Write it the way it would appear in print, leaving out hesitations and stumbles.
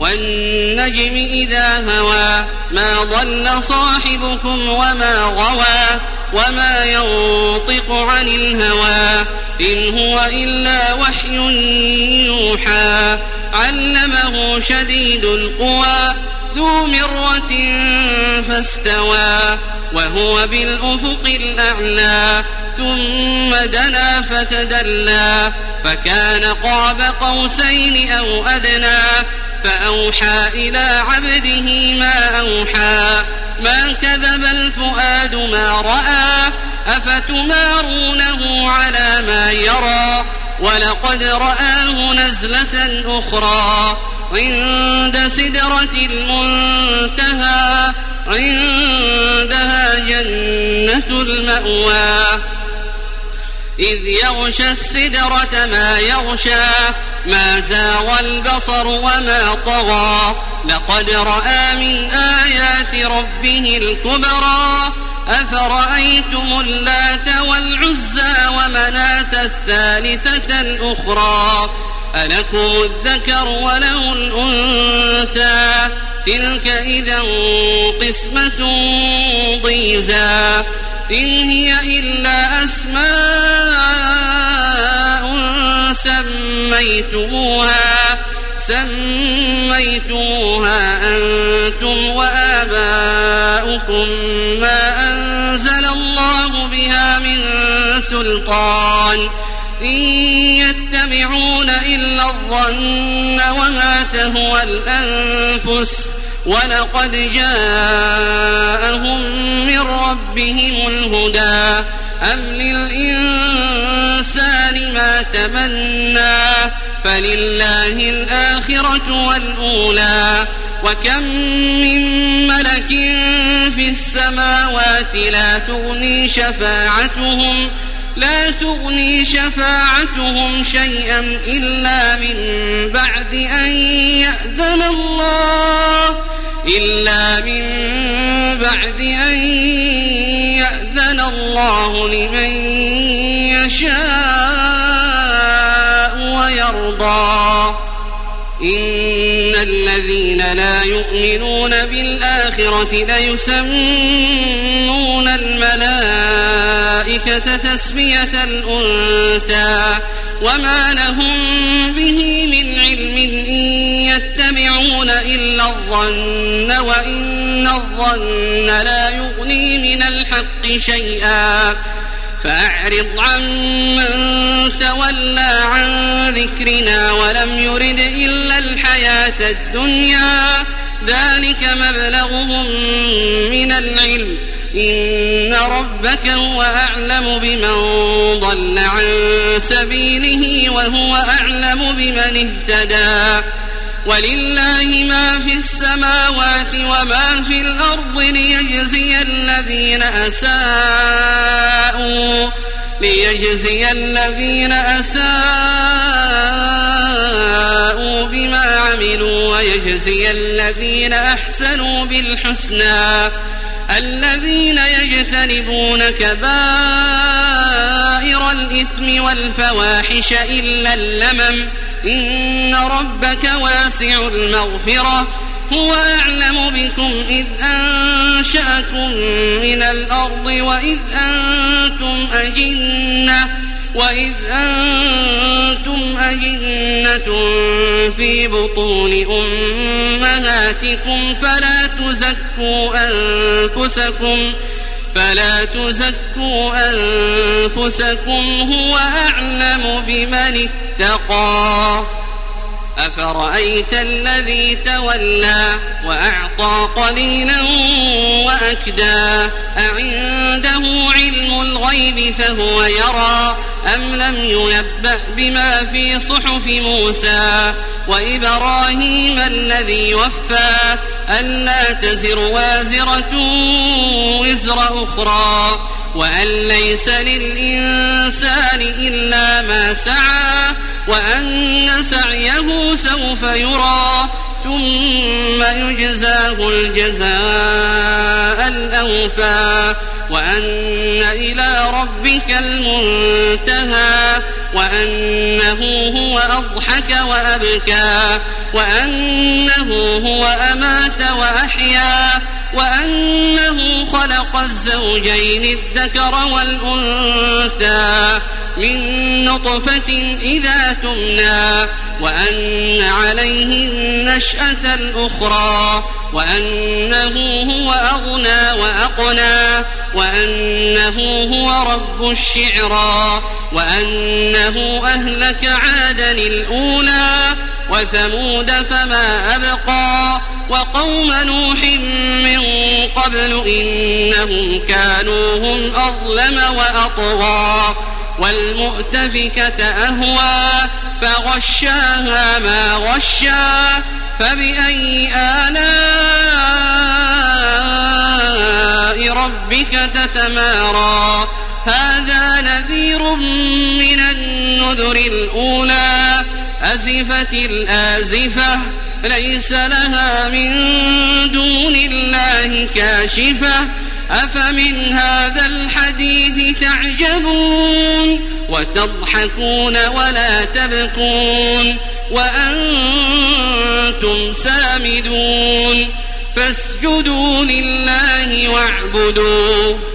والنجم إذا هوى ما ضل صاحبكم وما غوى وما ينطق عن الهوى إن هو إلا وحي يوحى علمه شديد القوى ذو مرة فاستوى وهو بالأفق الأعلى ثم دنا فتدلى فكان قاب قوسين أو أدنى فأوحى إلى عبده ما أوحى ما كذب الفؤاد ما رأى أفتمارونه على ما يرى ولقد رآه نزلة أخرى عند سدرة المنتهى عندها جنة المأوى إذ يغشى السدرة ما يغشى ما زاغ البصر وما طغى لقد رأى من آيات ربه الكبرى أفرأيتم اللات والعزى ومناة الثالثة الأخرى ألكم الذكر وله الأنثى تلك إذا قسمة ضيزى إن هي إلا أسماء سميتموها أنتم وآباؤكم ما أنزل الله بها من سلطان إن يتبعون إلا الظن وما تهوى الأنفس ولقد جاءهم من ربهم الهدى أم للإنسان ما تمنى فلله الآخرة والأولى وكم من ملك في السماوات لا تغني شفاعتهم شيئا إلا من بعد أن يأذن الله لمن يشاء ويرضى إن الذين لا يؤمنون بالآخرة ليسمون الملائكة تسمية الأنثى وما لهم به من علم إن يتبعون إلا الظن وإن الظن لا يغني من الحق شيئا فأعرض عمن تولى عن ذكرنا ولم يرد إلا الحياة الدنيا ذلك مبلغهم من العلم إن ربك هو أعلم بمن ضل عن سبيله وهو أعلم بمن اهتدى ولله ما في السماوات وما في الأرض ليجزي الذين أساءوا بما عملوا ويجزي الذين أحسنوا بالحسنى الذين يجتنبون كبائر الإثم والفواحش إلا اللمم إن ربك واسع المغفرة هو أعلم بكم إذ أنشأكم من الأرض وإذ أنتم أجنة في بطون أمهاتكم فلا تزكوا أنفسكم هو أعلم بمن اتقى أفرأيت الذي تولى وأعطى قليلا وأكدى أعنده علم الغيب فهو يرى أم لم ينبأ بما في صحف موسى وإبراهيم الذي وفى ألا تزر وازرة وزر أخرى وأن ليس للإنسان إلا ما سعى وأن سعيه سوف يرى ثم يجزاه الجزاء الأوفى وأن إلى ربك المنتهى وأنه هو أضحك وأبكى وأنه هو أمات وأحيا وأنه خلق الزوجين الذكر والأنثى من نطفة إذا تمنى وأن عليه النشأة الأخرى وأنه هو أغنى وأقنى وأنه هو رب الشعرى وأنه أهلك عادا الأولى وثمود فما أبقى وقوم نوح من قبل إنهم كانوا هم أظلم وأطغى والمؤتفكة أهوى فغشاها ما غشا فبأي آلاء ربك تتمارى هذا نذير من النذر الأولى أزفت الآزفة ليس لها من دون الله كاشفة أفمن هذا الحديث تعجبون وتضحكون ولا تبكون وأنتم سامدون فاسجدوا لله واعبدوا